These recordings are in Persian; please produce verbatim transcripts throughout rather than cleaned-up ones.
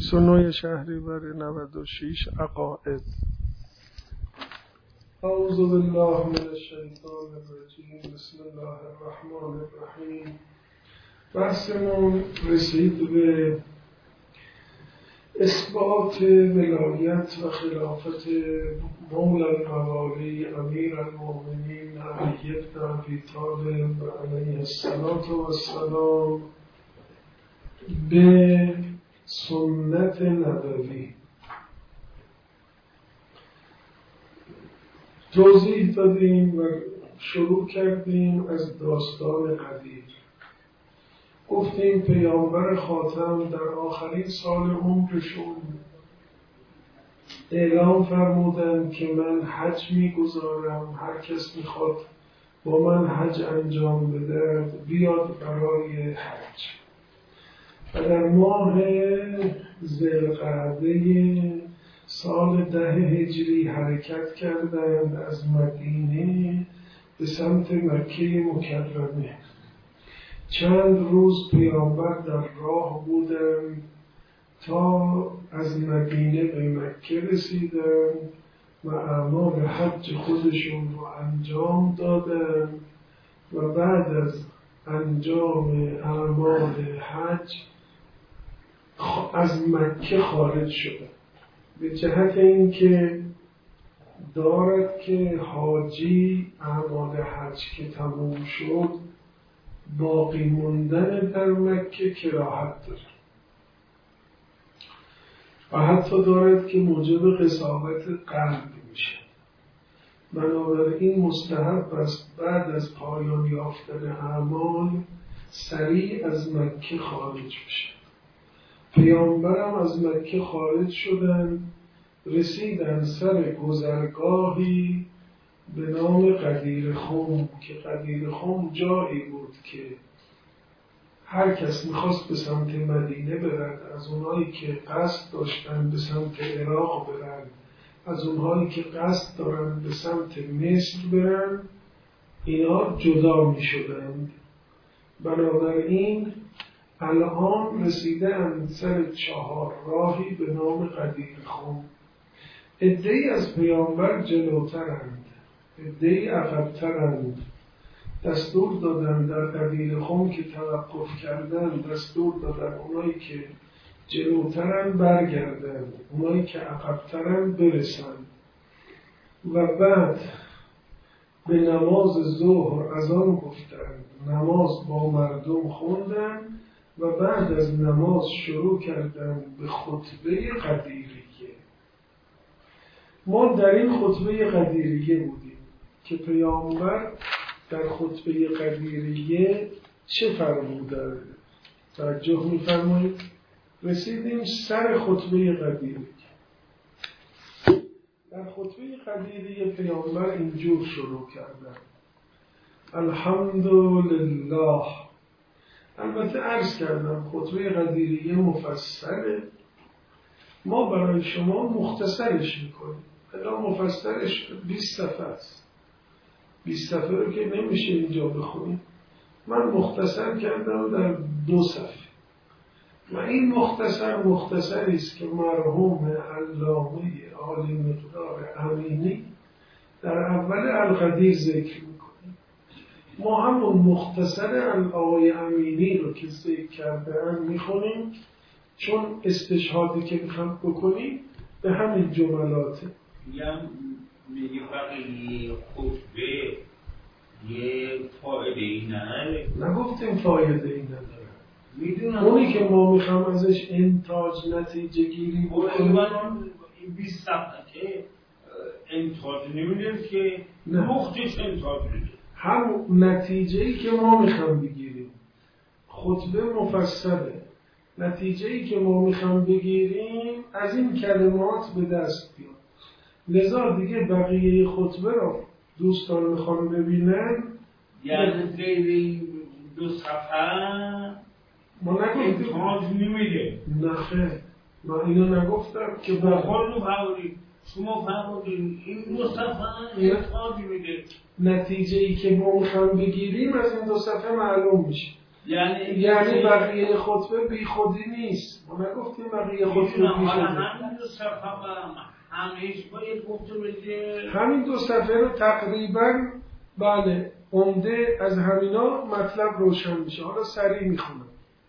بیست و نه شهریور نود و شش عقائد. اعوذ بالله من الشیطان الرجیم. بسم الله الرحمن الرحیم. بحثمون رسید به اثبات ولایت و خلافت مولا الموالی امیر المؤمنین علی بن ابی طالب علیه السلام به سنت نبوی. توضیح دادیم و شروع کردیم از داستان قدیر. گفتیم پیامبر خاتم در آخرین سال عمرشون اعلام فرمودند که من حج میگذارم، هر کس میخواد با من حج انجام بده بیاد برای حج. و در ماه ذوالقعده سال ده هجری حرکت کردند از مدینه به سمت مکه مکرمه. چند روز پیامبر در راه بودند تا از مدینه به مکه رسیدند و اعمال حج خودشون رو انجام دادند و بعد از انجام اعمال حج از مکه خارج شدند، به جهت اینکه دارد که حاجی اعمال حج که تموم شد باقی موندن در مکه کراهت داره و حتی دارد که موجب قساوت قلب میشه. بنابراین مستحب است بعد از پایان یافتن اعمال سریع از مکه خارج بشه. پیامبرم از مکه خارج شدن، رسیدن سر گذرگاهی به نام قدیر خم که قدیر خم جایی بود که هر کس میخواست به سمت مدینه برد، از اونهایی که قصد داشتن به سمت عراق برن، از اونهایی که قصد دارن به سمت مصر برن، اینا جدا میشدند. بنابراین الان رسیدن سر چهار راهی به نام قدیر خم. عده‌ای از پیامبر جلوترند، عده‌ای عقب‌ترند. دستور دادن در قدیر خم که توقف کردن، دستور دادن اونایی که جلوترند برگردن، اونایی که عقب‌ترند برسن. و بعد به نماز ظهر اذان گفتن، نماز با مردم خوندن و بعد از نماز شروع کردن به خطبه قدیریه. ما در این خطبه قدیریه بودیم که پیامبر در خطبه قدیریه چه فرمودند؟ توجه می‌فرمایید؟ رسیدیم سر خطبه قدیریه. در خطبه قدیریه پیامبر اینجور شروع کردن: الحمدلله. البته عرض کردم خطبه قدیریه مفصله، ما برای شما مختصرش میکنیم. الان مفصلش بیست صفحه است، بیست صفحه رو که نمیشه اینجا بخونیم، من مختصر کردم در دو صفحه. و این مختصر مختصری است که مرحوم علامه عالی مقدار امینی در اول القدیر ذکر میکنیم. ما همون مختصر آقای امینی رو که ذکر کردن میخونیم، چون استشهادی که میخوام بکنیم به همین جملاته. میگم میگه فقط یه خطبه یه فایده ای نداره. نگفتیم فایده ای نداره، میدونم اونی که ما میخوام ازش انتاج نتیجه گیری بکنیم این بیست صفحه که انتاج نمیده که مختش انتاج میده. هم نتیجه‌ای که ما میخوام بگیریم، خطبه مفصله، نتیجه‌ای که ما میخوام بگیریم از این کلمات به دست بیاد. لذا دیگه بقیه خطبه رو دوستان میخوام ببینن، یعنی غیر دو صفحه ما نگفتیم انتاج نمیده. نه خیر، من اینو نگفتم که با خود رو فرمودید، شما فرمودید این دو صفحه انتاج میده. نتیجه‌ای که ما میخوام بگیریم از این دو صفحه معلوم میشه. یعنی یعنی بقیه خطبه بی خودی نیست. ما نگفتیم بقیه خطبه بی خودی. همین دو صفحه هم همیشه باید گفته بشه. همین دو صفحه رو تقریبا بله عمده از همینا مطلب روشن میشه. حالا سریع میخونم.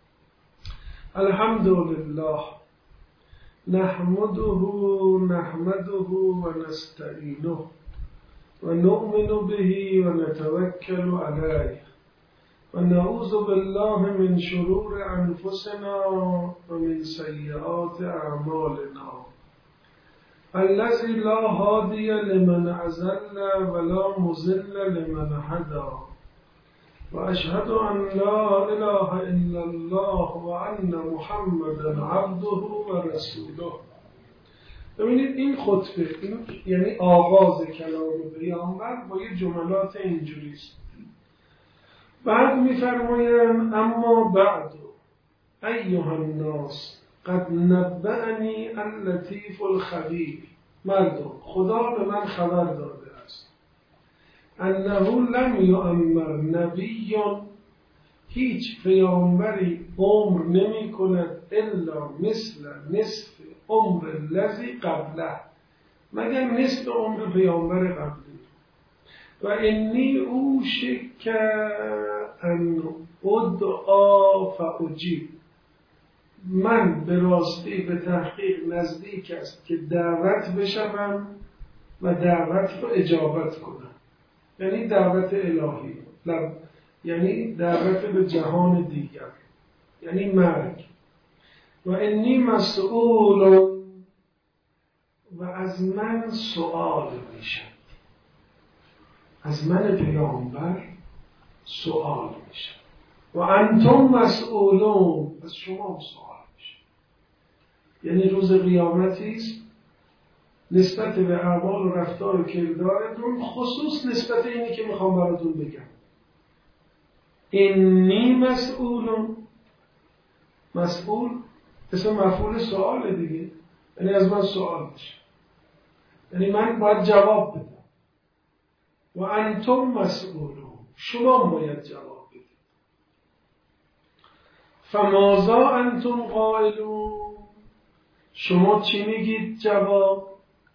الحمدلله نحمده نحمده و نستعینه و نؤمن به و نتوکل علیه و نعوذ بالله من شرور انفسنا و من سیئات اعمالنا الذی لا هادی لمن اضل ولا مضل لمن هدی و اشهد ان لا اله الا الله و ان محمدا عبده و رسوله. ببینید این خطبه این یعنی آغاز کلام پیامبر با یه جملات اینجوریست. بعد میفرمایند اما بعد ایها الناس قد نبأنی اللطیف الخبیر. مردم خدا به من خبر داده است انه لم یؤمر نبی، هیچ پیامبری عمر نمی کند الا مثل نصف عمر الذی قبله، مگر نصف عمر پیامبر قبلی. و انی اوشک ان ادعا فاجیب، من به راستی به تحقیق نزدیک است که دعوت بشوم و دعوت رو اجابت کنم. یعنی دعوت الهی، یعنی دعوت به جهان دیگر، یعنی مرگ. و انی مسئول، و از من سؤال میشه، از من پیامبر سؤال میشه. و انتم مسئولون، از شما سؤال میشه. یعنی روز قیامتی است نسبت به اعمال و رفتار و کردارتون، خصوص نسبت اینی که میخوام براتون بگم. انی مسئولون، مسئول اسم مفعول سؤال دیگه، یعنی از من سؤال میشه، یعنی من باید جواب بدم. و انتم مسئولون، شما باید جواب بدید. فماذا انتم قائلون، شما چی میگید جواب؟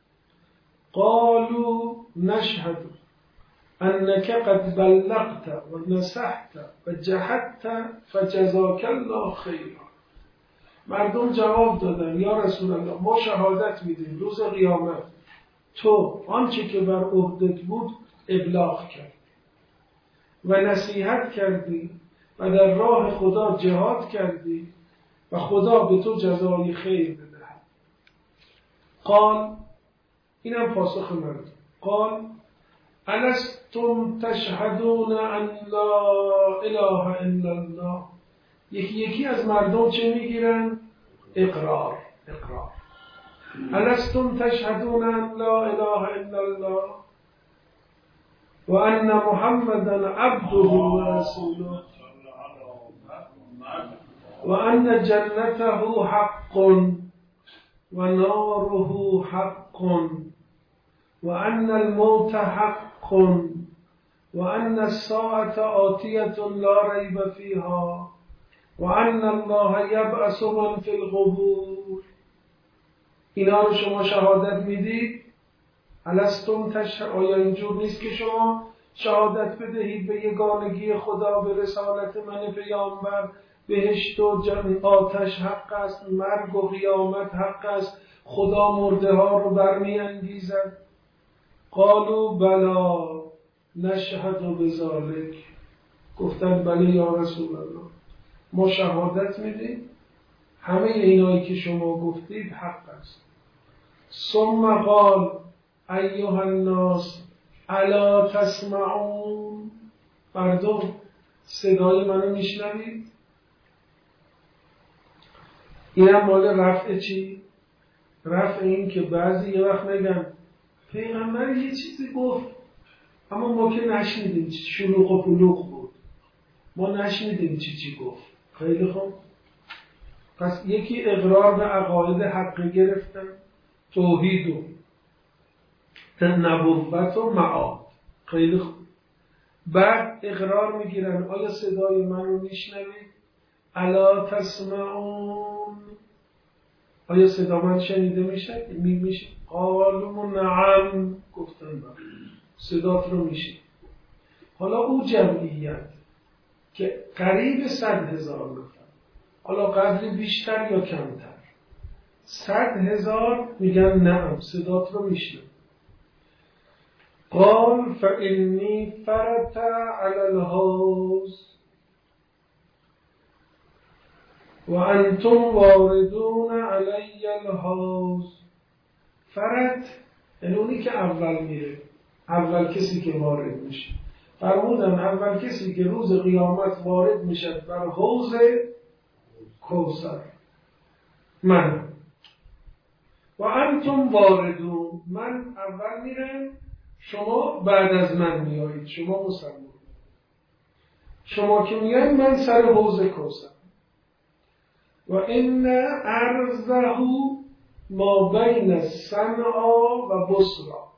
قالوا نشهد انك قد بلغت و نصحت و جهدت فجزاک الله خیرا. مردم جواب دادن یا رسول الله ما شهادت میدیم روز قیامت تو آنچه که بر عهدت بود ابلاغ کردی و نصیحت کردی و در راه خدا جهاد کردی و خدا به تو جزای خیر بدهد. قال، اینم پاسخ مردم، قال الستم تشهدون ان لا اله الا الله. یکی یکی از مردم چه میگیرن؟ اقرار. اقرار. الستم تشهدون ان لا اله الا الله و ان محمدا عبده و رسوله و ان جنته حق و ناره حق و ان الموت حق و ان الساعة آتیة لا ریب فیها و ان الله یبعث من فی القبور. اینا رو شما شهادت میدید؟ الستم تشهد، آیا اینجور نیست که شما شهادت بدهید به یگانگی خدا، به رسالت من پیامبر، بهشت و جنت آتش حق است، مرگ و قیامت حق است، خدا مرده ها رو برمی انگیزد؟ قالوا بلا نشهد بذلک، گفتن بله یا رسول الله ما شهادت میدیم همه اینایی که شما گفتید حق است. ثم قال ایها الناس الا تسمعون، مردم صدای منو میشنوید؟ اینم مال رفع چی؟ رفع این که بعضی یه وقت نگن پیغمبر یه چیزی گفت اما ما که نشنیدیم، شلوغ و پلوغ بود، ما نشنیدیم چی چی گفت. خیلی خوب، پس یکی اقرار به عقاید حقی گرفتن، توحید و نبوت و معاد. خیلی خوب. بعد اقرار میگیرن آیا صدای من رو میشنوید؟ الا تسمعون، آیا صدا من شنیده میشه؟ می میشه؟ قالوا نعم، گفتن بله صدات رو میشه. حالا او جمعیت که قریب صد هزار نفر، حالا قدری بیشتر یا کمتر، صد هزار میگن نعم صدات رو میشنم. قال فإنی فرط علی الحوض و انتم واردون علی الحوض. فرط یعنی اونی که اول میره، اول کسی که وارد میشه. فرمودن اول کسی که روز قیامت وارد میشه بر حوض کوثر من، و انتم واردون، من اول میرم شما بعد از من میایید، شما مسلمان، شما که میایید من سر حوض کوثر. و ان عرضه ما بین صنعا و بصرا،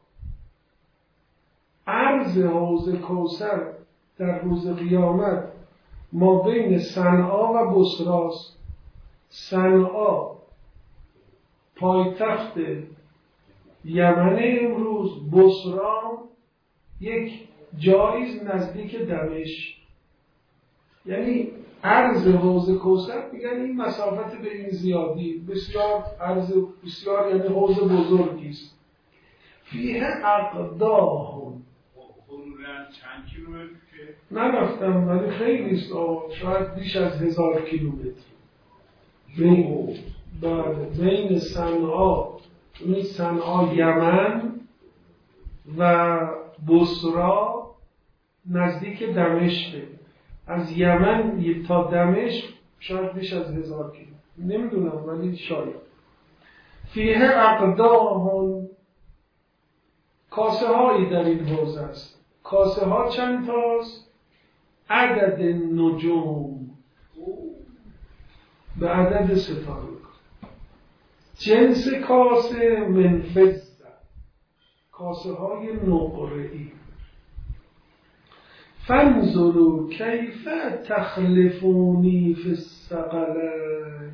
عرض حوض کوثر در روز قیامت ما بین صنعا و بصراست. صنعا پایتخت یمن امروز، بصرا یک جایی نزدیک دمشق. یعنی عرض حوض کوثر میگن این مسافت به این زیادی، بسیار عرض بسیار، یعنی حوض بزرگی است. فیه اقداه، چند کیلومتر که نرفتم ولی خیلی است، شاید بیش از هزار کیلومتر بین بین صنعا، این صنعا یمن و بصرا نزدیک دمشق، از یمن تا دمشق شاید بیش از هزار کیلومتر، نمیدونم ولی شاید. فیه اقداه، کاسه هایی در این حوض است. کاسه ها چند تاست؟ عدد نجوم، به عدد ستاره. جنس کاسه من فضه، کاسه های نقره‌ای. فانظروا کیف تخلفونی فی الثقلین.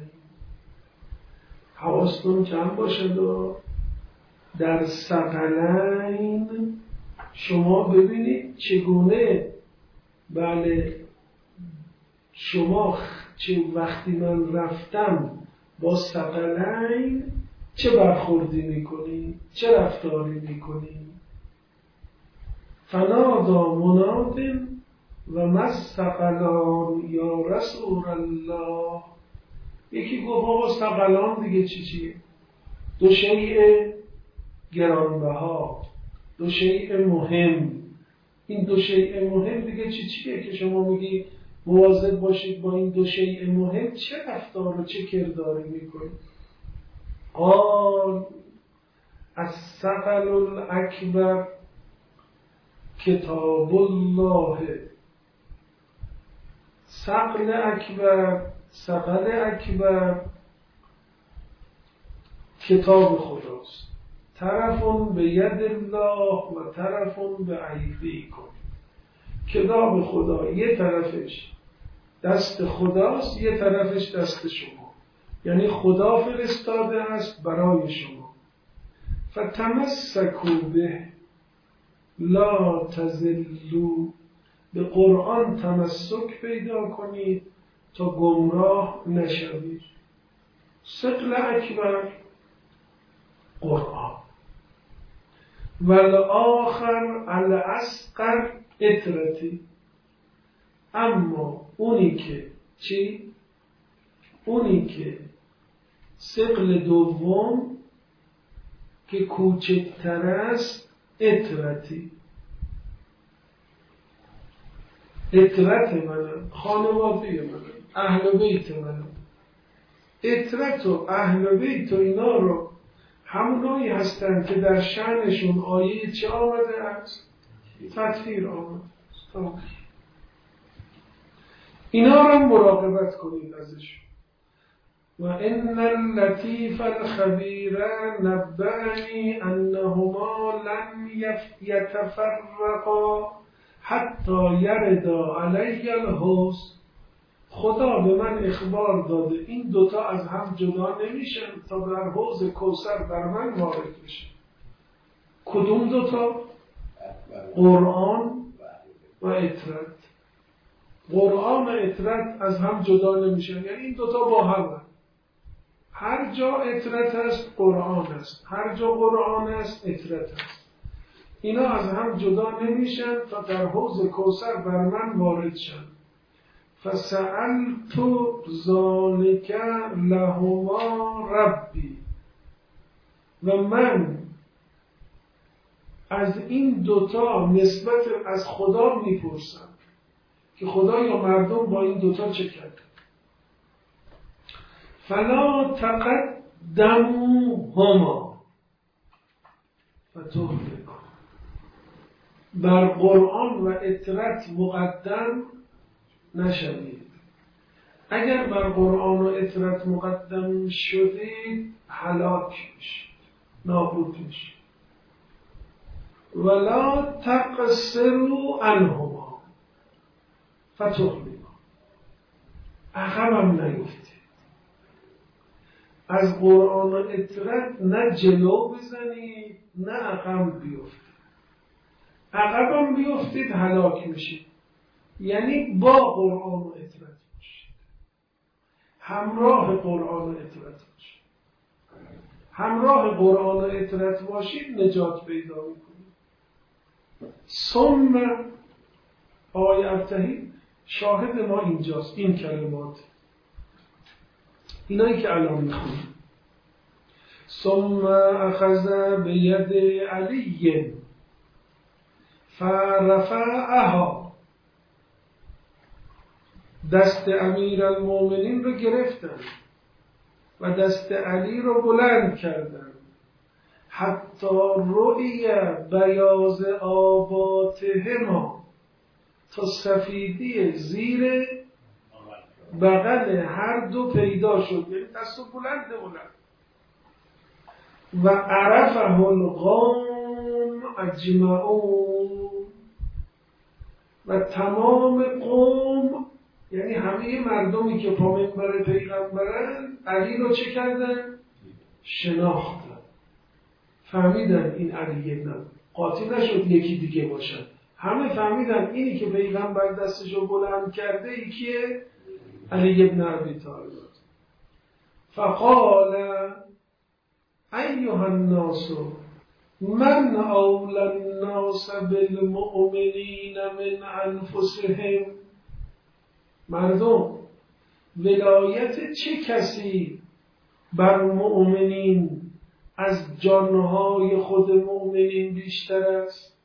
حواستون جمع باشد و در ثقلین شما ببینید چگونه، بله شما چه وقتی من رفتم با ثقلین چه برخوردی میکنی، چه رفتاری میکنی. فنادا مناد و ما الثقلان یا رسول الله. یکی گفت آقا ثقلان دیگه چی چیه؟ دو شیء گرانبها، دو شیء مهم. این دو شیء مهم دیگه چی چیه که شما میگی مواظب باشید با این دو شیء مهم چه رفتار و چه کرداری میکنید؟ قال الثقل الاکبر کتاب الله. ثقل اکبر، ثقل اکبر کتاب خداست. طرفون به ید الله و طرفون به ایدیکم. کتاب خدا یه طرفش دست خداست، یه طرفش دست شما، یعنی خدا فرستاده است برای شما. فتمسکوا به لا تضلوا، به قرآن تمسک پیدا کنید تا گمراه نشوید. ثقل اکبر قرآن، والآخر الاصغر اطرتی. اما اونی که چی؟ اونی که ثقل دوم که کوچکتر است، اطرتی. اطرت منم، خانواده منم، اهل بیت منم. اطرت و اهل بیت و اینا رو همونایی هستن که در شأنشون آیه چه آمده است؟ تطهیر آمده. اینا رو مراقبت کنید ازش. و ان اللطیف الخبیر نبأنی انهما لن یتفرقا حتی یردا علی الحوض، خدا به من اخبار داده این دوتا از هم جدا نمیشن تا در حوض کوثر بر من وارد بشه. کدوم دوتا؟ قرآن و اطرت. قرآن و اطرت از هم جدا نمیشن، یعنی این دوتا با هم. هر جا اطرت هست قرآن است، هر جا قرآن است اطرت هست. اینا از هم جدا نمیشن تا در حوض کوثر بر من وارد شن. فسألت ذلک لهما ربی، و من از این دوتا نسبت از خدا میپرسم که خدا یا مردم با این دوتا چه کرد. فلا تقدموهما فتهلکا، بر قرآن و اطرت مقدم نشوید. اگر بر قرآن و اطرت مقدم شدید هلاک میشید، نابود میشید. ولا تقصروا عنهما فتهلکا، عقبم نیفتید. از قرآن و اطرت نه جلو بزنید نه عقب بیفتید. عقبم بیفتید هلاک میشید. یعنی با قرآن و اطرت باشید، همراه قرآن و اطرت باشید. همراه قرآن و اطرت باشید نجات پیدا میکنید. ثم آقای ابتهی شاهد ما اینجاست، این کلمات اینایی که الان میخونیم. ثم اخذ بید علی فرفعها، دست امیر المومنین رو گرفتن و دست علی رو بلند کردن. حتی رؤی بیاض آباتهما، تا سفیدی زیر بغل هر دو پیدا شد، یعنی دست بلند بلند. و عرفه القوم اجمعون، و تمام قوم یعنی همه مردمی که پا منبر پیغمبرن علی رو چه کردن؟ شناختن، فهمیدن این علی ابن قاطی نشد یکی دیگه باشن. همه فهمیدن اینی که پیغمبر دستشو بلند کرده یکیه، علی ابن ابی طالب. فقال ایها الناس من اولی الناس بالمؤمنین من انفسهم، مردم ولایت چه کسی بر مؤمنین از جانهای خود مؤمنین بیشتر است؟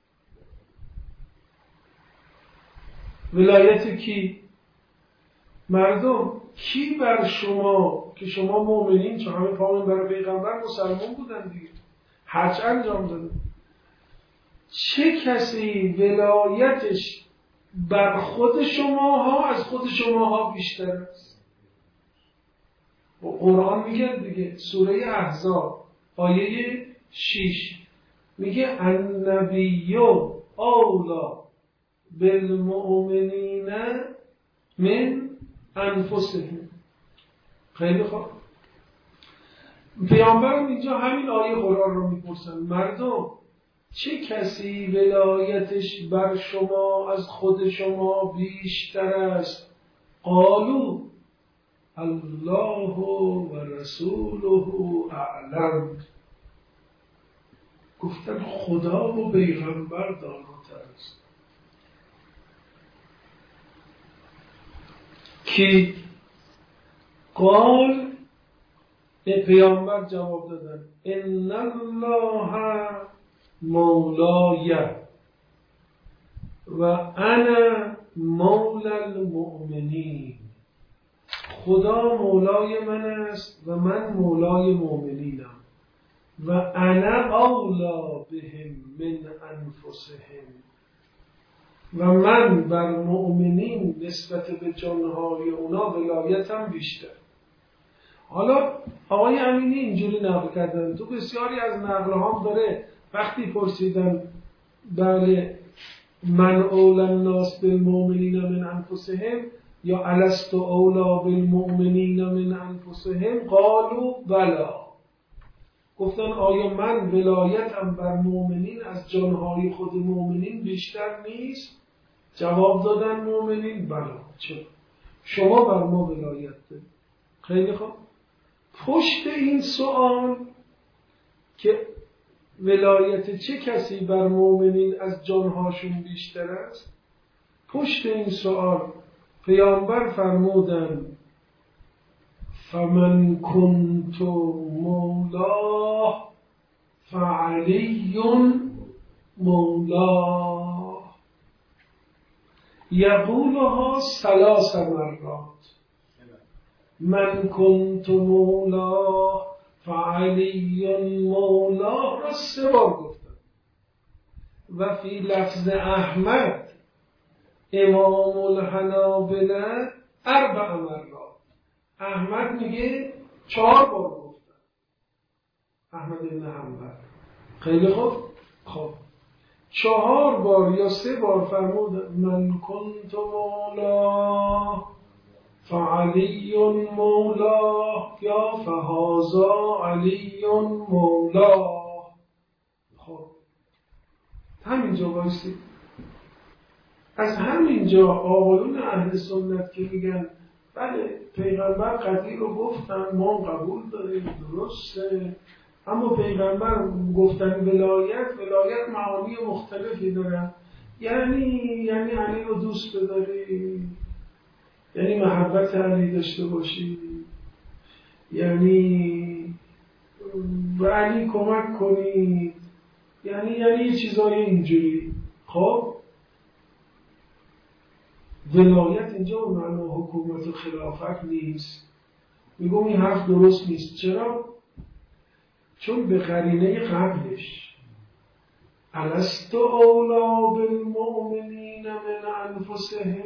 ولایت کی؟ مردم کی بر شما که شما مؤمنین، چون همه پامون برای پیغمبر مسلمان بودن دیگه، حج انجام دادن، چه کسی ولایتش بر خود شماها از خود شماها بیشتر است؟ و قرآن میگه دیگه، سوره احزاب آیه شش میگه النبی اولا بالمؤمنین من انفسهم. خیلی خوب، پیامبرم اینجا همین آیه قرآن رو میپرسن، مردم چه کسی ولایتش بر شما از خود شما بیشتر است؟ قالوا الله و رسوله اعلم، گفتن خدا و پیغمبر داناتر است. کی؟ قال، پیامبر جواب دادن ان الله مولای و انا مولا المؤمنین، خدا مولای من است و من مولای مؤمنینم. و انا اولا بهم من انفسهم، و من بر مؤمنین نسبت به جانهای اونا ولایتم بیشتر. حالا آقای امینی اینجوری نقل کردن، تو بسیاری از نقل هم داره وقتی پرسیدن بله من اولی الناس بالمؤمنین من انفسهم یا الست اولا بالمؤمنین من انفسهم قالوا بلا. گفتن آیا من ولایتم بر مؤمنین از جانهای خود مؤمنین بیشتر نیست؟ جواب دادن مؤمنین بلا. چرا؟ شما بر ما ولایت دارید. خیلی خوب. پشت این سوال که ولایت چه کسی بر مؤمنین از جانهاشون بیشتر است، پشت این سوال پیامبر فرمودن فمن کنت مولاه فعلی مولاه یقولها ثلاث مرات. من کنت مولاه فعلی مولاه را سه بار گفتم و فی لفظ احمد امام الحنابلة اربع مرات. احمد میگه چهار بار گفتم. احمد بن حنبل. خیلی خوب. خب چهار بار یا سه بار فرمود من کنت مولا فعلی مولا یا فهازا علی مولا. خب همینجا بایستی. از همینجا آقایون اهل سنت که میگن بله پیغمبر قضیه رو گفتن ما قبول داریم درسته، اما پیغمبر گفتن ولایت ولایت معانی مختلفی دارن، یعنی یعنی علی رو دوست بداری، یعنی محبت علی داشته باشی، یعنی به علی کمک کنی، یعنی یعنی چیزای اینجوری. خب ولایت اینجا به معنی حکومت و خلافت نیست. میگم این حرف درست نیست. چرا؟ چون به قرینه قبلش الست اولا بالمؤمنین من انفسهم،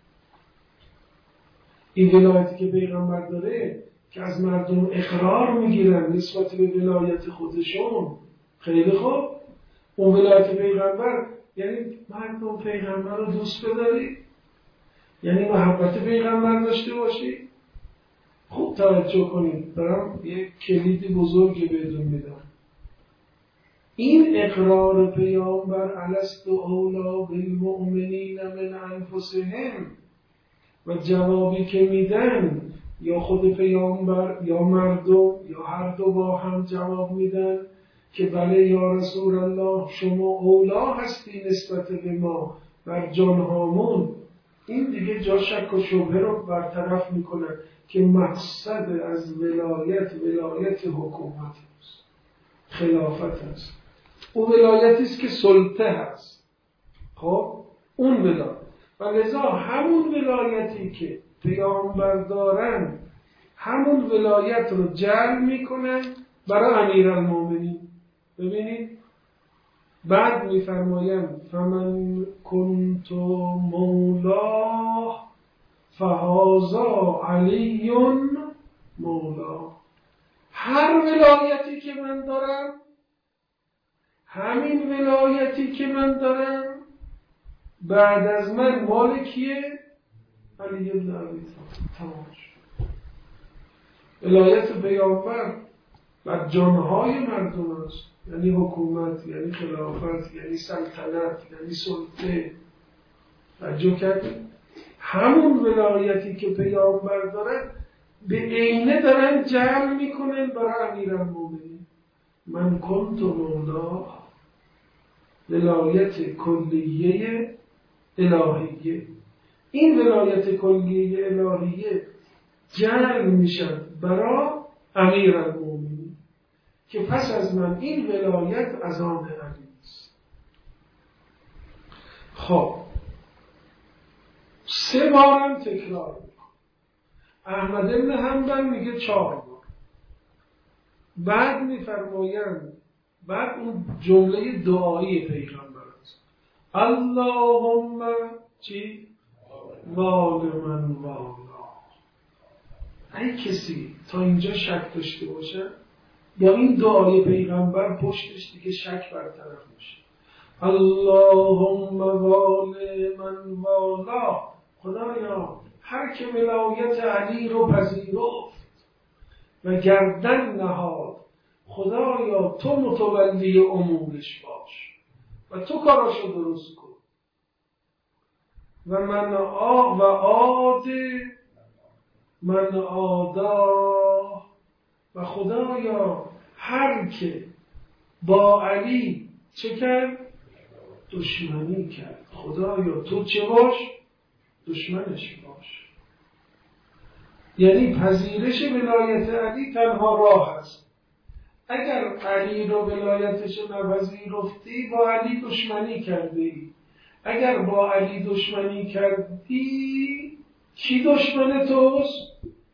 این ولایتی که پیغمبر داره که از مردم اقرار میگیرن نسبت به ولایت خودشون. خیلی خوب. اون ولایت پیغمبر یعنی مردم پیغمبر رو دوست بداری، یعنی محبت پیغمبر داشته باشی. خوب توجه کنید، دارم یک کلید بزرگی بهتون میدم. این اقرار پیامبر الست اولا بالمؤمنین من انفسهم و جوابی که میدن یا خود پیامبر یا مردم یا هر دو با هم جواب میدن که بله یا رسول الله شما اولا هستی نسبت به ما بر جانهامون، این دیگه جا شک و شبهه رو برطرف میکنه که مقصد از ولایت ولایت حکومت است، خلافت است. اون ولایتی است که سلطه هست. خب اون ولایت و لذا همون ولایتی که پیامبر دارن همون ولایت رو جلب میکنن برای امیرالمومنین. ببینید بعد میفرمایند فمن کنت مولا فهازا علی مولا. هر ولایتی که من دارم، همین ولایتی که من دارم بعد از من مال کیه؟ علی بن ابی طالب. تمام شد. ولایت پیامبر بر جانهای مردم است، یعنی حکومت، یعنی خلافت، یعنی سلطنت، یعنی سلطه. توجه کردید؟ همون ولایتی که پیامبر داره به عینه دارن جمع میکنن برای امیرالمومنین. من کنت مولا، ولایت کلیه الهیه. این ولایت کلیه الهیه جمع میشن برای امیرالمومنین که پس از من این ولایت از آن علی است. خب سه بارم تکرار میکن. احمد بن حنبل میگه چهار بار. بعد میفرمایند بعد اون جمله دعایی پیغمبر است اللهم چی؟ وال من والا. ای کسی تا اینجا شک داشته باشه با این دعای پیغمبر پشتش دیگه شک برطرف میشه. اللهم وال من والا، خدایا هر که ولایت علی رو پذیرفت و گردن نهاد، خدایا تو متولی امورش باش و تو کاراشو درست کن. و من آ و عاد من آدا، و خدایا هر که با علی چه کرد؟ دشمنی کرد، خدایا تو چه باش؟ دشمنش باش. یعنی پذیرش ولایت علی تنها راه است. اگر علی رو ولایتش نپذیرفتی با علی دشمنی کردی. اگر با علی دشمنی کردی کی دشمن توست؟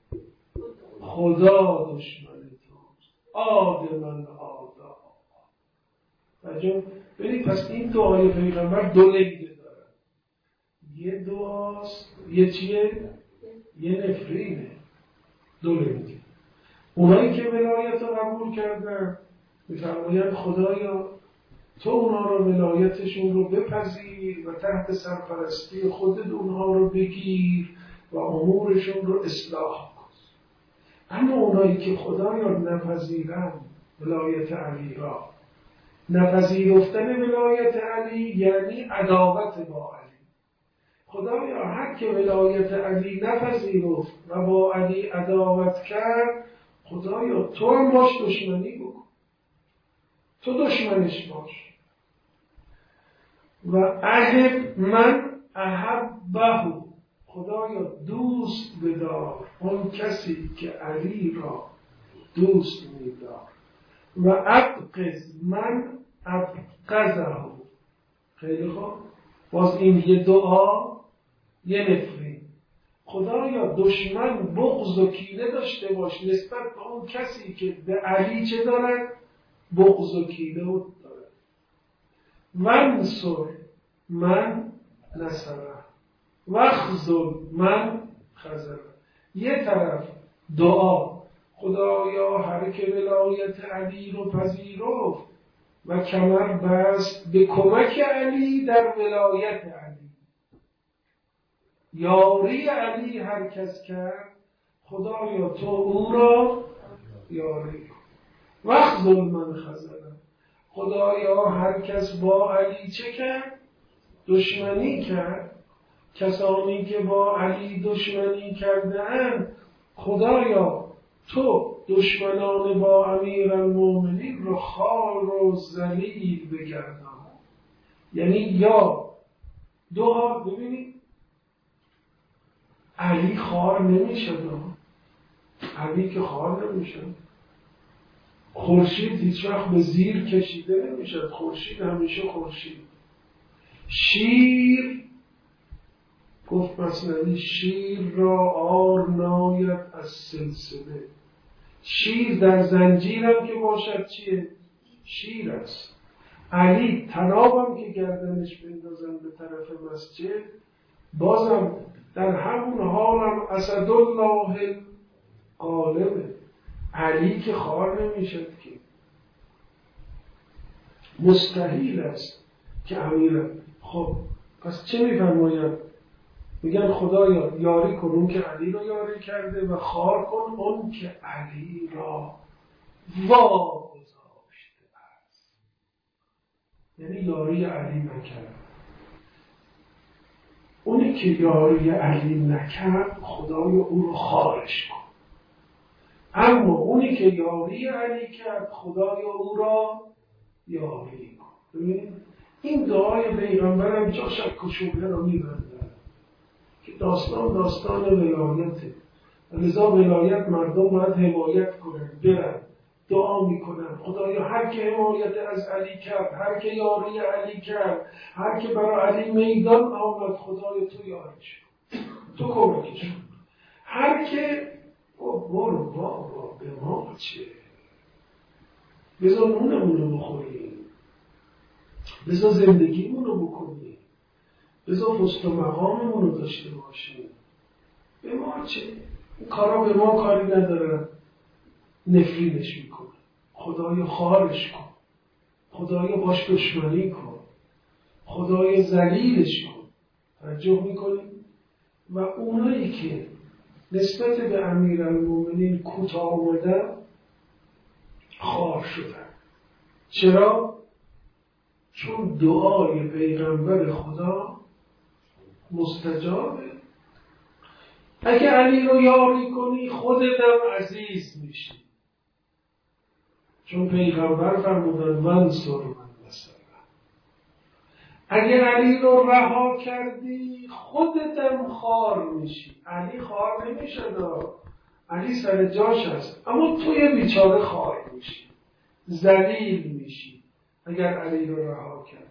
خدا دشمن توست. عاد من عادا. بجا ببینید پس این دعای پیغمبر دو لیده داره. یه دعاست، یه چیه؟ یه نفرینه. دو لیده. اونایی که ولایت رو قبول کردن میفرمایند خدایا تو اونا رو ولایتشون رو بپذیر و تحت سرپرستی خودت اونها رو بگیر و امورشون رو اصلاح کن. اما اونایی که خدایا نپذیرن ولایت علی را، نپذیرفتن ولایت علی یعنی عداوت با علی. خدایا هر که ولایت علی نپذیرفت و با علی عداوت کرد، خدایا تو هم باش دشمنی بکن، تو دشمنش باش. و احب من احبه، خدایا دوست بدار اون کسی که علی را دوست می‌دار. و ابغض من ابغضه. خیلی خوب، باز این یه دعا یه نفرین. خدایا دشمن بغض و کینه داشته باش نسبت به اون کسی که به علی چه دارد؟ بغض و کینه دارد. منصر من نصره وخذل من خذله. یه طرف دعا، خدایا هر که ولایت علی رو پذیرفت و کمر بست به کمک علی در ولایت علی، یاری علی هر کس کرد، خدایا تو او را یاری کن. وخذل من خذله، خدایا هر کس با علی چه کرد؟ دشمنی کرد. کسانی که با علی دشمنی کرده اند، خدایا تو دشمنان با امیرالمومنین رو خوار و ذلیل بگردان. یعنی یا دعا، ببینید علی خوار نمیشه، علی که خوار نمیشه. خورشید هیچ وقت به زیر کشیده نمیشه، خورشید همیشه خورشید. شیر گفت مثلا شیر را آر ناید از سلسله. شیر در زنجیرم که باشد چیه؟ شیر است. علی طنابم که گردنش بندازم به طرف مسجد، بازم در همون حالم اسدالله غالبه. علی که خوار نمیشد که، مستحیل است که امیر. خب پس چه میفرماید؟ میگن خدایا یاری کن اون که علی را یاری کرده و خوار کن اون که علی را واگذاشته است. یعنی یاری علی نکرد. اونی که یاری علی نکرد خدایا او رو خوارش کن. اما اونی که یاری علی کرد خدایا او را یاری کن. ببینید این دعای پیغمبرم جا شک و شبهه را میبنده که داستان داستان ولایته. لذا ولایت مردم باید حمایت کنن، برن دعا میکنن خدایا هر که حمایت از علی کرد، هر که یاری علی کرد، هر که برای علی میدان آمد، خدایا تو یاریش کن، تو کمکش کن. هر که برو بابا به ما چه، بذار نونمونو بخوریم، بذار زندگیمونو بکنیم، بذار فست و مقاممونو داشته باشیم، به ما چه؟ این کارا به ما کاری ندارن. نفرینش میکنه. خدایا خارش کن، خدایا باش دشمنی کن، خدای ذلیلش کن. توجه میکنیم؟ و اونایی که نسبت به امیرالمومنین کوتاه آمدن خوار شدن. چرا؟ چون دعای پیغمبر خدا مستجابه. اگه علی رو یاری کنی خودتم عزیز میشی، چون پیغمبر فرمودن منصر من مثلا. اگه علی رو رها کردی خودتم خوار میشی. علی خوار نمیشه، علی سر جاش هست، اما توی بیچاره خوار میشی، ذلیل میشی اگر علی رو رها کرد.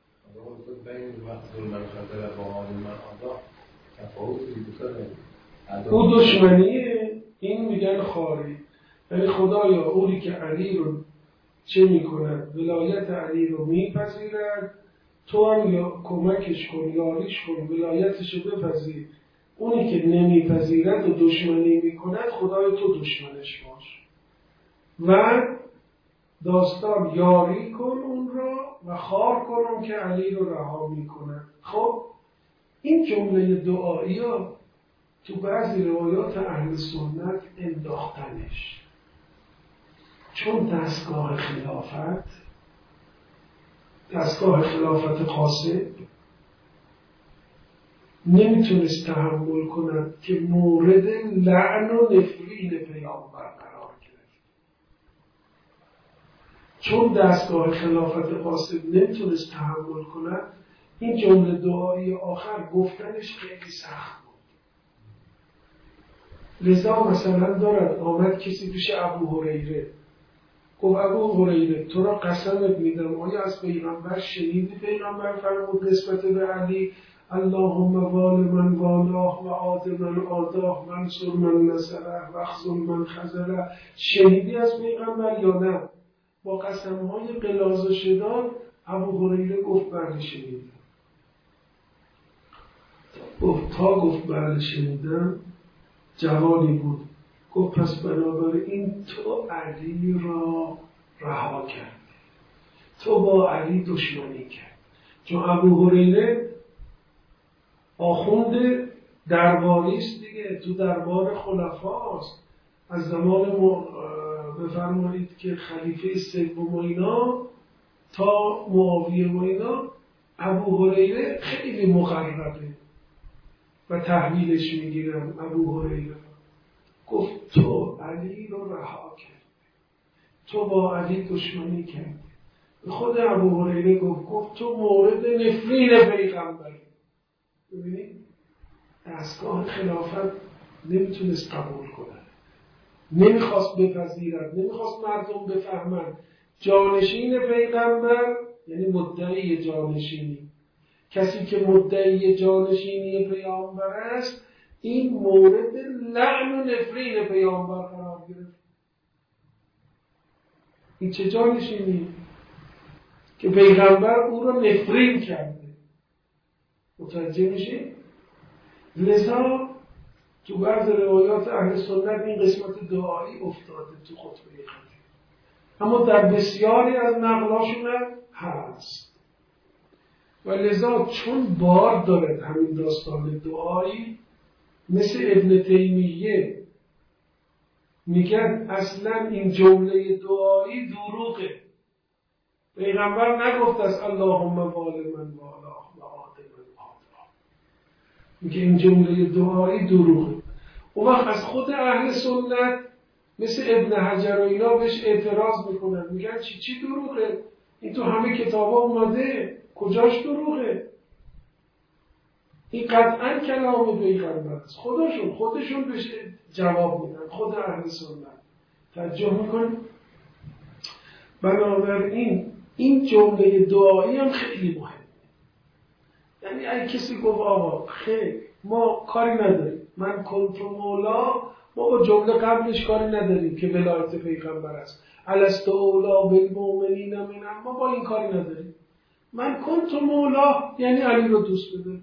او دشمنیه، این میگن خاری. یعنی خدایا اونی که علی رو چه میکند؟ ولایت علی رو میپذیرد، تو هم یا کمکش کن، یاریش کن، ولایتش رو بپذیر. اونی که نمیپذیرد و دشمنی میکند خدای تو دشمنش باش و داستان یاری کن اون را و خوار کن اون که علی رو رها میکند. خب این جمله دعایی ها تو بعضی روایات اهل سنت انداختنش، چون دستگاه خلافت دستگاه خلافت قاسم نمیتونست تحمل کند که مورد لعن و نفرین پیامبر قرار گرفت. چون دستگاه خلافت قاسم نمیتونست تحمل کند، این جمله دعایی آخر گفتنش خیلی سخت بود. لذا مثلا دارد آمد کسی پیش ابو هریره، گفت ابو هریره تو را قسمت میدم آیا از پیغمبر شنیدی پیغمبر فرمود نسبت به علی اللهم وال من والاه و عاد من عاداه منصر من نصره و اخذل من خذله؟ شنیدی از پیغمبر یا نه؟ با قسمهای غلاظ و شداد ابو هریره گفت بله شنیدم. گفت تا گفت بله شنیدم جوانی بود، گفت پس بنابراین تو علی را رها کرد، تو با علی دشمنی کرد. چون ابو هریره آخوند درباریست دیگه، تو دربار خلفاست، از زمان م... بفرمایید که خلیفه سوم و اینا تا معاویه و اینا ابو هریره خیلی مقربه و تحویلش میگیرن. ابو هریره گفت تو علی رو رها کرد، تو با علی دشمنی کرد. خود ابو هریره گفت گفت تو مورد نفرین پیغمبری. ببینید دستگاه خلافت نمیتونست قبول کنه، نمیخواست بپذیرد، نمیخواست مردم بفهمن جانشین پیغمبر یعنی مدعی جانشینی. کسی که مدعی جانشینی پیامبر است این مورد لعن و نفرین پیامبر قرار گرفت. این چه جانشینی که پیغمبر او را نفرین کرده. متوجه میشید؟ لذا تو بعض روایات اهل سنت این قسمت دعایی افتاده تو خطبه خطیب، اما در بسیاری از نقلاشون هست. و لذا چون بار دارد همین داستان دعایی، مثل ابن تیمیه میگن اصلا این جمله دعایی دروغه. پیغمبر نگفت از اللهم وال من والاه و عاد من عاداه، میگه این جمله دعایی دروغه. اون وقت از خود اهل سنت مثل ابن حجر و اینا بهش اعتراض میکنن، میگن چی چی دروغه؟ این تو همه کتابا اومده، کجاش دروغه؟ این قطعا کلام پیغمبر است. خودشون خودشون بهش جواب میدن، خود اهل سنت. توجه میکنید؟ بنابراین این جمله دعایی هم خیلی مهمه. یعنی اگه کسی گفت آقا خیلی ما کاری نداریم، من کنت مولا، ما با جمله قبلش کاری نداریم که ولایت پیغمبر است، الست اولا بالمؤمنین من، ما با این کاری نداریم. من کنت مولا یعنی علی رو دوست بداریم.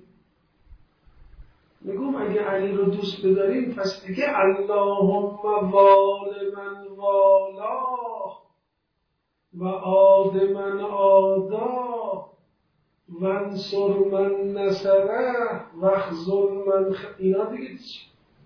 میگم اگه علی رو دوست بداریم پس دیگه اللهم وال من والا و عاد من عادا وانصر من نصره واخذل من خ... اینا دیگه چی؟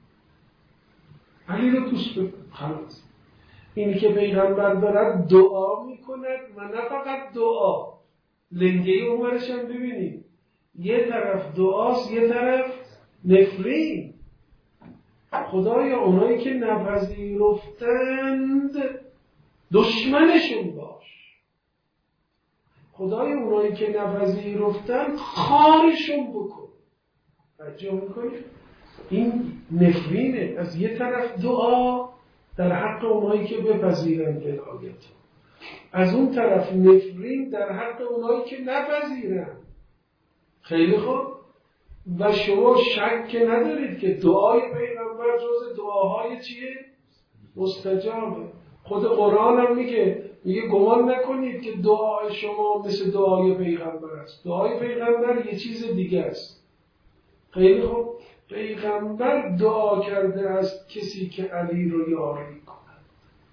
علی رو دوست بکن خلاص. اینی که پیغمبر دارد دعا میکند و نه فقط دعا، لنگه عمرش هم ببینید، یه طرف دعاست یه طرف نفرین. خدایا اونایی که نپذیرفتند دشمنشون باش، خدای اونایی که نپذیرفتند خارشون بکن. توجه میکنید؟ این نفرینه. از یه طرف دعا در حق اونایی که بپذیرند ولایت، از اون طرف نفرین در حق اونایی که نپذیرند. خیلی خوب. و شما شک ندارید که دعای پیغمبر جز دعاهای چیه؟ مستجابه. خود قرآن هم میگه میگه گمان نکنید که دعای شما مثل دعای پیغمبر است. دعای پیغمبر یه چیز دیگه است. خیلی خوب. پیغمبر دعا کرده است کسی که علی رو یاری کند،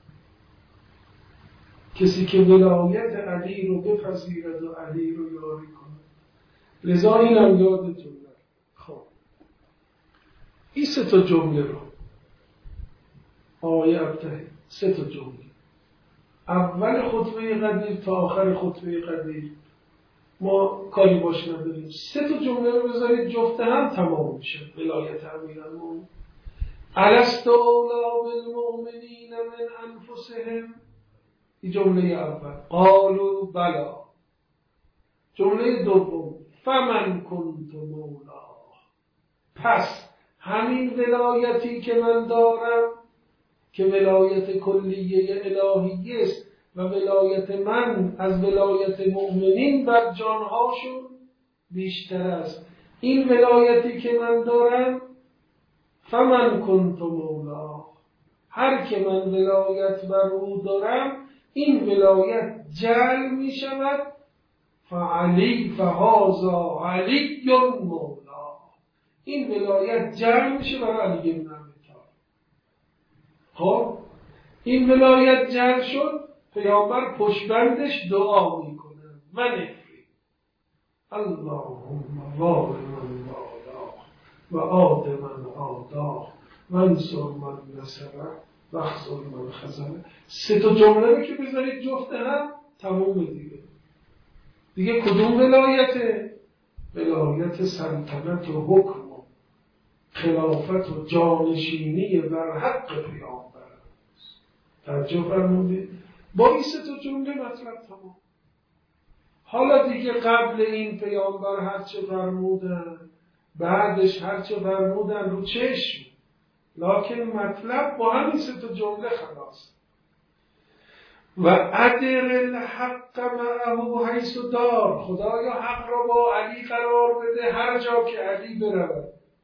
کسی که ولایت علی رو بپذیرد و علی رو یاری کند. لذا اینم یادتون نره. خب این سه تا جمله رو آقای ابتهی، سه تا جمله اول خطبه قدیر تا آخر خطبه قدیر ما کاری باش نداریم. سه تا جمله رو بذارید جفت هم تمام میشه. ولایت امیرالمومنین الست اولی بالمؤمنین من انفسهم، این جمله اول. قالوا بلا. جمله دوم فمن کنت مولا، پس همین ولایتی که من دارم که ولایت کلیه الهی است و ولایت من از ولایت مؤمنین بر جانهاشون بیشتر است، این ولایتی که من دارم فمن کنت مولا، هر که من ولایت بر او دارم این ولایت جل می شود. فعلی فهذا علی مولا، این ولایت جل میشه برای علی بن ابی طالب. خب این ولایت جل شد، پیامبر پشتبندش دعا میکنه و نفری اللهم وال من والا و عاد من عادا و انصر من نصره و اخذل من خذله. سه تا جمله رو که بذارید جفت هم تموم دیگه. دیگه کدوم ولایته؟ ولایت سلطنت و حکم و خلافت و جانشینی بر حق پیامبر است. توجه فرمودید؟ با این سه تا جمله مطلب تمام. حالا دیگه قبل این پیامبر هر چه فرمودن، بعدش هر چه فرمودن رو چشم، لکن مطلب با همین سه تا جمله خلاص. و ادر الحق معه حیث دار، خدایا حق را با علی قرار بده هر جا که علی برود.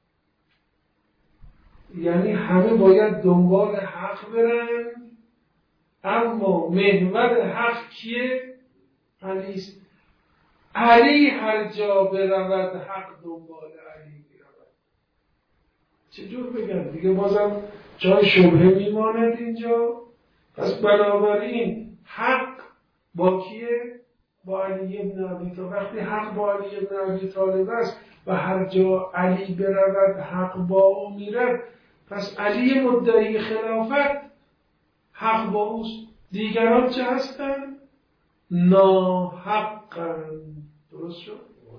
یعنی همه باید دنبال حق برن، اما محور حق کیه؟ علی است. علی هر جا برود حق دنبال علی برود. چجور بگم دیگه؟ بازم جای شبهه میماند اینجا. پس بنابراین حق با کیه؟ با علی بن ابی طالب. وقتی حق با علی بن ابی طالب است و هر جا علی برود حق با او میرد، پس علی مدعی خلافت حق با اوست. دیگران چه هستن؟ ناحقن. درست شد؟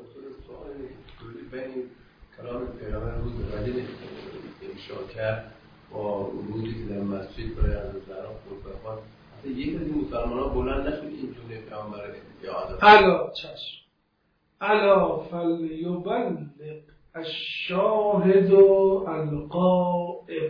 بین کلام پیغمبر روز قدیر انشاء کرد با ورودی که در مسجد برای حضرت زهرا خطبه خواند، اصلا یک از این مسلمان ها بلند نشد این جمله پیغمبر یاد الا چشم الا فلیبلغ الشاهد الغائب.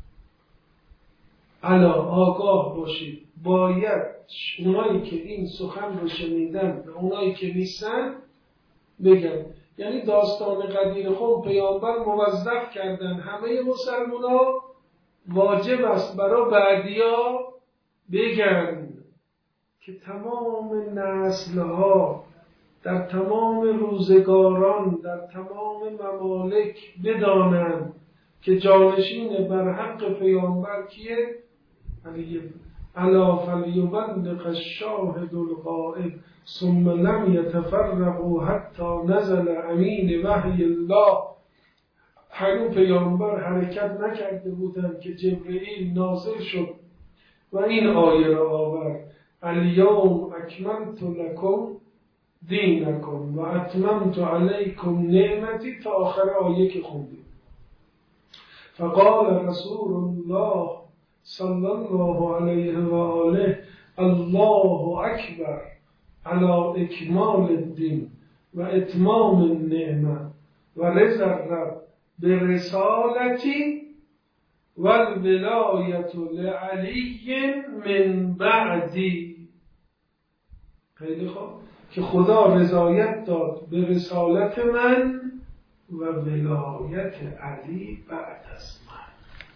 الا آگاه باشید، باید اونایی که این سخن رو شنیدن و اونایی که نیستن بگن. یعنی داستان قدیر خم پیامبر موظف کردن همه مسلمان ها واجب است برای بعدیا بگن که تمام نسل ها در تمام روزگاران در تمام ممالک بدانند که جانشین بر حق پیامبر کیه؟ علی. الا فلیبلغ الشاهد الغائب ثم لم یتفرقوا حتی نزل امین وحی الله. هنوز پیامبر حرکت نکرده بودند که جبرئیل نازل شد و این آیه را آورد: الیوم اکملت لکم دینکم و اتممت علیکم نعمتی، تا آخر آیه که خوندیم. فقال رسول الله صلی الله علیه و آله: الله اکبر علی اکمال الدین و اتمام النعمه و رضا الرب برسالتی و الولایت لعلی من بعدی. خیلی خوب، که خدا رضایت داد به رسالت من و ولایت علی بعد از من.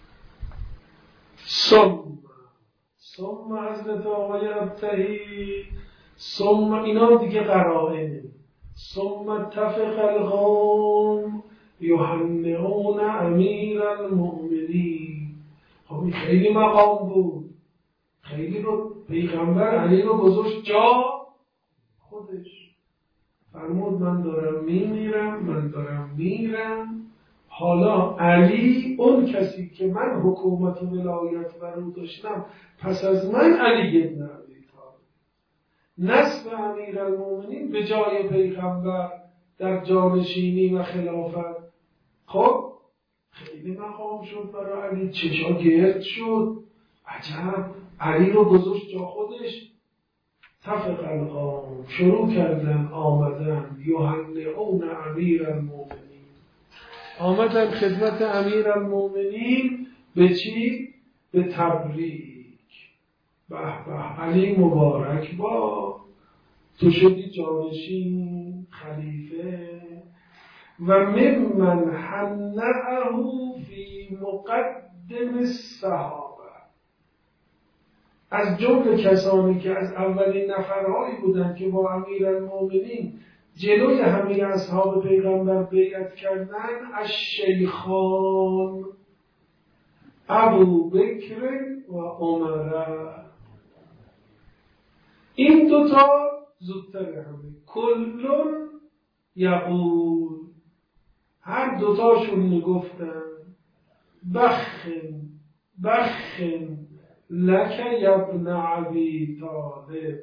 ثم ثم حضرت آقای ابطحی ثم اینا دیگه قرائنه. ثم اتفق القوم یهنئون امیر المؤمنین. خب این خیلی مقام بود، خیلی رو پیغمبر علی رو گذاشت جا خودش. فرمود من دارم میمیرم، من دارم میرم، حالا علی اون کسی که من حکومت و ولایت بر او داشتم پس از من علی ابن ابی طالب نصب امیرالمومنین به جای پیغمبر در جانشینی و خلافت. خب خیلی مقام شد برای علی، چشا گرد شد. عجب، علی رو گذاشت جا خودش. تفق القوم، شروع کردن آمدن یهنئون امیرالمومنین، آمدن خدمت امیرالمومنین به چی؟ به تبریک. به به علی مبارک با، تو شدی جانشین خلیفه. و ممن حنعه فی مقدم الصحابه، از جمله کسانی که از اولین نفرهایی بودند که با امیرالمومنین جلوی همه اصحاب پیغمبر بیعت کردند، الشیخان ابو بکر و عمر. این دوتا زودتر همه. کلون یقول، هر دوتاشون میگفتن بخن بخن لک یبن ابی طالب.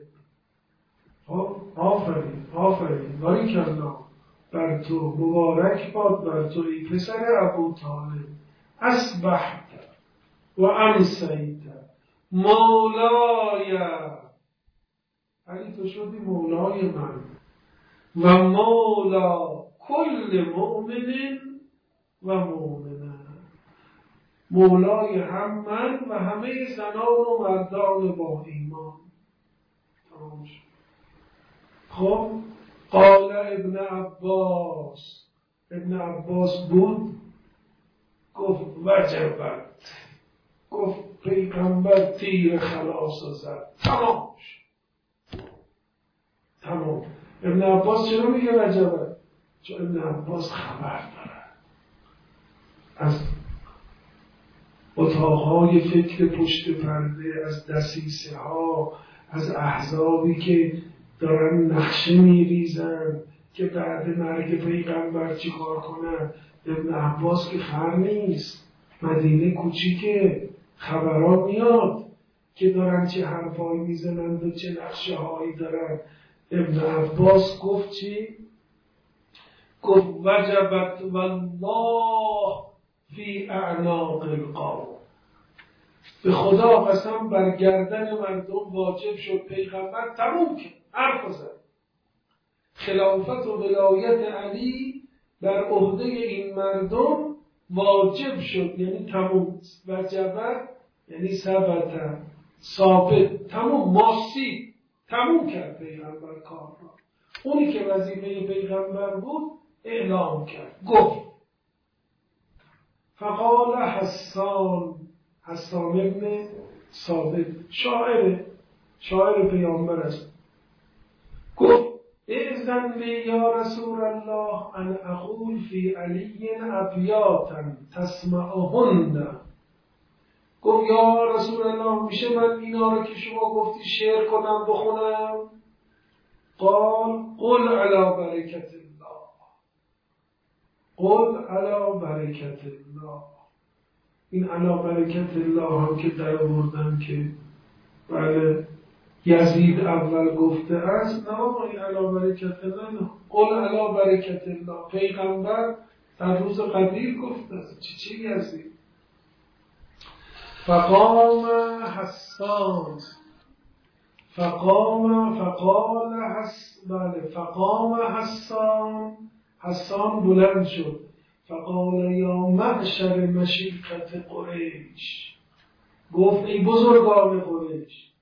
آفرین آفرین باریکالله بر تو، مبارک باد بر تو ای پسر ابو طالب. اصبحت و امسیت مولای، علی تو شدی مولای من و مولا کل مؤمن و مؤمنه، مولای هم من و همه زنان و مردان با ایمان. خب قال ابن عباس، ابن عباس بود گفت وجبت، گفت پیغمبر تیر خلاص زد، تمام تمام. ابن عباس چرا میگه وجبت؟ چون ابن عباس خبر داره از اتاقهای فکر پشت پرده، از دسیسه ها، از احزابی که دارن نقشه میریزن که بعد مرگ پیغمبر چی کار کنن. ابن عباس که خر نیست، مدینه کوچیکه، خبران میاد که دارن چه حرفایی میزنند و چه نقشه هایی دارن. ابن عباس گفت چی؟ گفت وجبت والله فی اعناق القوم، به خدا قسم بر گردن مردم واجب شد. پیغمبر تموم کرد، حرف زد. خلافت و ولایت علی بر عهده این مردم واجب شد، یعنی تموم. وجبت یعنی ثبت، ثابت، تموم، ماسی، تموم کرد پیغمبر کار را. اونی که وظیفه پیغمبر بود اعلام کرد، گفت. فقال حسان، حسان ابن ثابت شاعر شاعر پیامبر است، گفت اذن لی یا رسول الله ان اقول فی علی ابیاتا تسمعهن گفت یا رسول الله میشه من اینا رو که شما گفتی شعر کنم بخونم؟ قال قل علی برکت الله، قل علی برکت الله. این علی برکت الله هم که در آوردن که بله یزید اول گفته است، نه این علی برکت الله نه، قل علی برکت الله پیغمبر در روز قدیر گفته است. چی چی یزید؟ فقام حسان فقام فقال حس بله فقام حسان حسان بلند شد فقال یا معشر مشیخت قریش، گفت ای بزرگان قریش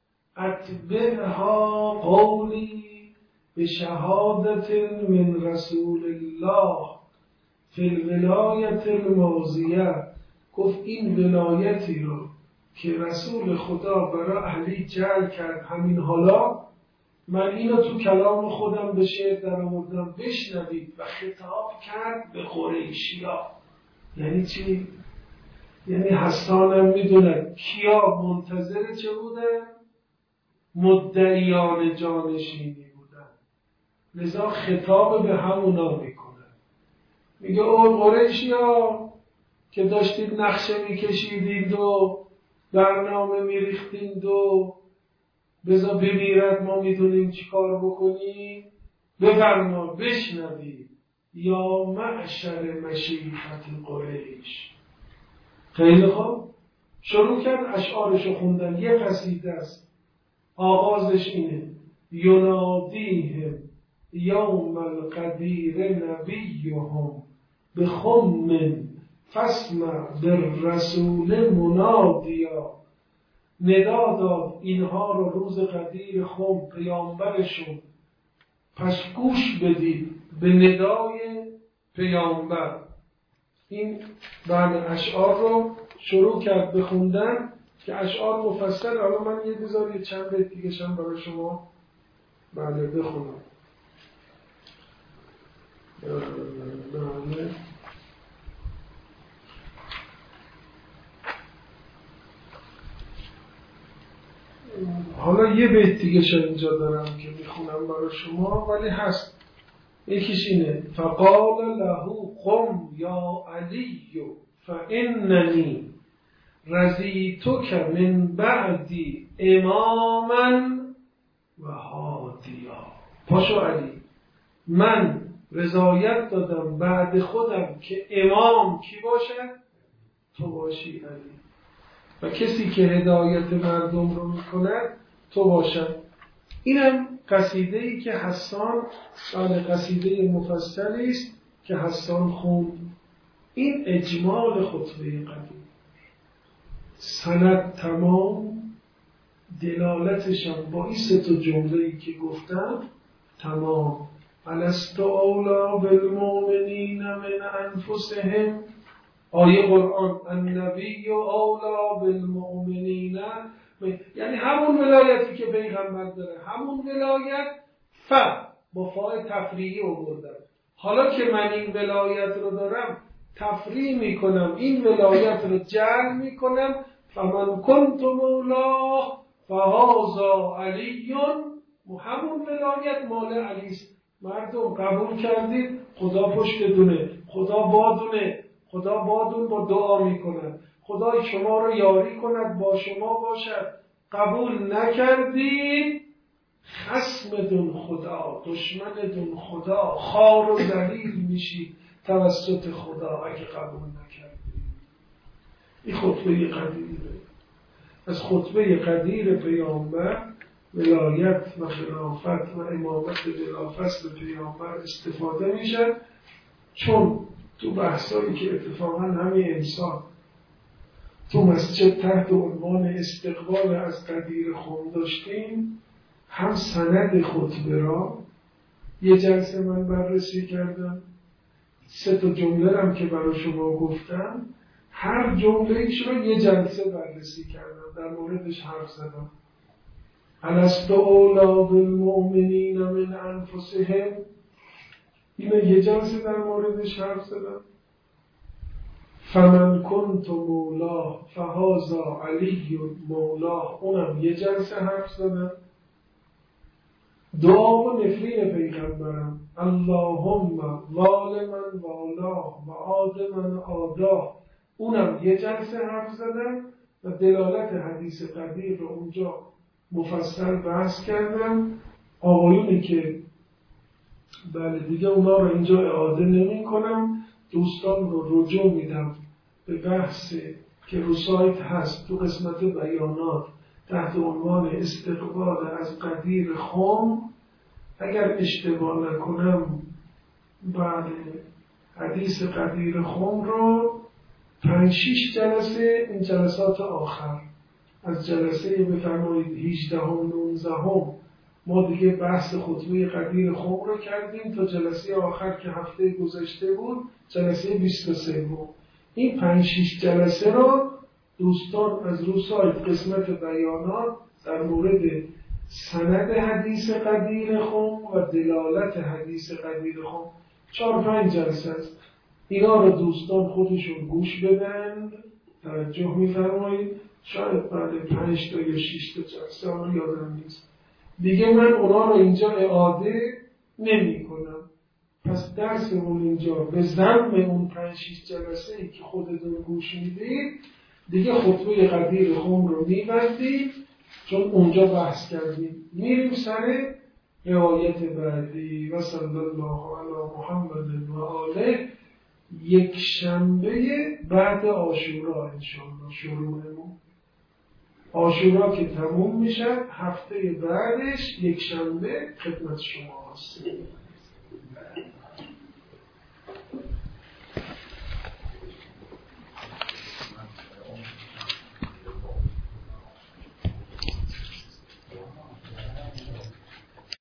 اتبعها قولی به شهادت من رسول الله فی الولایت الماضیه، گفت این ولایتی رو که رسول خدا برای علی جعل کرد همین حالا، من اینو تو کلام خودم به شعر در آوردم بشنوید. و خطاب کرد به قریشیا. یعنی چی؟ یعنی حسانم میدونن کیا منتظر چه بودن؟ مدعیان جانشینی بودن، لذا خطاب به همونا میکنن. میگه او قریشیا که داشتید نقشه میکشیدید و برنامه میریختید و بذار بمیرد ما میدونیم چی کار بکنیم، بفرما بشنوید یا معشر مشیخت قریش. خیلی خوب، شروع کرد اشعارشو خوندن. یه قصیده است، آغازش اینه ینادیهم یوم القدیر نبیهم بخم فاسمع بالرسول منادیا، ندا داد اینها رو روز قدیر خم پیامبرشون، پس گوش بدید به ندای پیامبر. این بعد اشعار رو شروع کرد بخوندن که اشعار مفصل. حالا من یه بذار یه چند بیت دیگه شم برای شما بله بخونم. بله حالا یه بیت دیگه شد اینجا دارم که میخونم برای شما، ولی هست. یکیش اینه فقال له قم یا علی فاننی رضیتک من بعدی اماما و هادیا. پاشو علی، من رضایت دادم بعد خودم که امام کی باشد؟ تو باشی علی، و کسی که هدایت مردم رو میکند تو باشد. اینم قصیده‌ای که حسان آن قصیده مفصلی است که حسان خوند. این اجمال خطبه قدیم، سند تمام، دلالتش هم با این سه تا جمله‌ای که گفتم تمام. الست اولا بالمؤمنین من انفسهم، آیه قرآن النبی اولا بالمؤمنین، یعنی همون ولایتی که پیغمبر داره، همون ولایت ف با فاء تفریعی آوردن. حالا که من این ولایت رو دارم تفریع میکنم، این ولایت رو جعل میکنم. فمن کنت مولا فهذا علی، همون ولایت مال علی است. مردم قبول کردید، خدا پشت دونه، خدا بادونه، خدا بادون با دعا میکنن خدای شما رو یاری کند، با شما باشد. قبول نکردید، خصمتون خدا، دشمنتون خدا، خار و ذلیل میشید توسط خدا اگه قبول نکردید. این خطبه قدیره، از خطبه قدیر پیامبر ولایت و خلافت و امامت ولافت به پیامبر استفاده میشه. چون تو بحثایی که اتفاقا همین امسال تو مسجد تحت عنوان استقبال از قدیر خم داشتیم، هم سند خطبه را یه جلسه من بررسی کردم، سه تا جمله هم که برای شما گفتم هر جمله ایش رو یه جلسه بررسی کردم، در موردش حرف زدم. الست اولا بالمؤمنین من انفسهم، اینو یه جلسه در موردش حرف زدم. فمن کنت مولاه فهذا علی مولاه، اونم یه جلسه حرف زدم. دعا و نفرین پیغمبرم، اللهم وال من والاه و عاد من عاداه، اونم یه جلسه حرف زدم و دلالت حدیث قدیر رو اونجا مفصل بحث کردم. آقایونی که بله دیگه اونا رو اینجا اعاده نمی کنم، دوستان رو رجوع میدم به بحث که رو سایت هست تو قسمت بیانات تحت عنوان استقبال از قدیر خم. اگر اشتباه نکنم بله حدیث قدیر خم رو پنج شیش جلسه، این جلسات آخر از جلسه بفرمایید هجده هم نوزده هم ما دیگه بحث خطبه قدیر خم رو کردیم تا جلسه آخر که هفته گذشته بود جلسه بیست و سه. این پنج شیش جلسه رو دوستان از رو سایت قسمت بیانات در مورد سند حدیث قدیر خم و دلالت حدیث قدیر خم چهار پنج جلسه است. اینا رو دوستان خودشون گوش بدن، توجه می‌فرمایید. شاید بعد پنج تا یا شش تا جلسه آن یادم نیست دیگه، من اونا رو اینجا اعاده نمی کنم. پس درسمون اینجا به ضمن اون پنج شیش جلسه ای که خودتون گوش میدید دیگه خطبه قدیر خم رو میبندید، چون اونجا بحث کردیم. میریم سر روایت بعدی. و صلی الله علی محمد و آله. یک شنبه بعد عاشورا انشاءالله شروعمون. عاشورا که تموم میشه هفته بعدش یک شنبه خدمت شما هست.